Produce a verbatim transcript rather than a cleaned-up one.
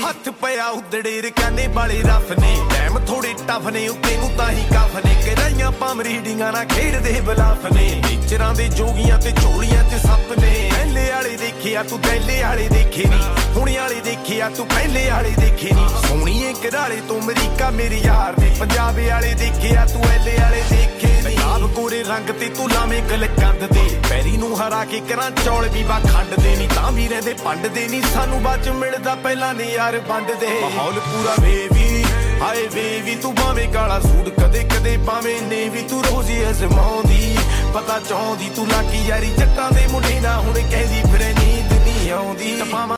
ਹੱਥ ਪਿਆ ਉਦੜੇ ਰਕਾਨੇ ਵਾਲੇ ਰਫ ਨੇ ਟਾਈਮ ਥੋੜੇ ਟਫ ਨੇ ਉੱਤੇ ਨੂੰ ਤਾਂ ਹੀ ਕਫ ਨੇ ਕਰਾਈਆਂ ਪਾਮਰੀਡੀਆਂ ਨਾਲ ਖੇਡਦੇ ਬਲਾਫ ਨੇ ਟੀਚਰਾਂ ਦੇ ਜੋਗੀਆਂ ਤੇ ਝੋਲੀਆਂ ਤੇ ਸੱਪ ਨੇ ਪਹਿਲੇ ਵਾਲੇ ਦੇਖਿਆ ਤੂੰ ਪਹਿਲੇ ਵਾਲੇ ਦੇਖੇ ਨੀ ਹੁਣ ਵਾਲੇ ਦੇਖਿਆ ਤੂੰ ਪਹਿਲੇ ਵਾਲੇ ਦੇਖੇ ਨੀ ਸੋਹਣੀਏ ਘਰਾਲੇ ਤੋਂ ਅਮਰੀਕਾ ਮੇਰੇ ਯਾਰ ਨੇ ਪੰਜਾਬ ਵਾਲੇ ਦੇਖਿਆ ਤੂੰ ਐਲੇ ਵਾਲੇ ਦੇਖੇ ਨੀ ਪੰਜਾਬ ਕੋਰੇ ਰੰਗ ਤੇ ਤੂੰ ਲਾਵੇਂ ਗਲ ਕੰਦ ਦੇ ਪੈਰੀ ਨੂੰ ਹਰਾ ਕੇ ਕਰਾਂ ਚੌਲ ਵੀ ਵਾ ਖੰਡ ਦੇ ਨੀ ਤਾਂ ਵੀ ਰਹਿੰਦੇ ਪੰਡ ਦੇ ਨੀ ਸਾਨੂੰ ਬਾਅਦ ਚ ਮਿਲਦਾ ਪਹਿਲਾਂ ਨੀ ਯਾਰ ਵੰਡ ਦੇ ਮਾਹੌਲ ਪੂਰਾ ਵੇਵੀ ਹਾਏ ਵੇਵੀ ਤੂੰ ਭਾਵੇਂ ਕਾਲਾ ਸੂਟ ਕਦੇ ਕਦੇ ਭਾਵੇਂ ਨੇ ਵੀ ਤੂੰ ਰੋਜ਼ੀ ਅਜ਼ਮਾਉਂਦੀ ਪਤਾ ਚਾਹੁੰਦੀ ਤੂੰ ਲਾਕੀ ਯਾਰੀ ਜੱਟਾਂ ਦੇ ਮੁੰਡੇ ਨਾਲ ਹੁਣ ਕਹਿੰਦੀ ਫਿਰੇ ਨੀਂਦ ਨਹੀਂ ਆਉਂਦੀ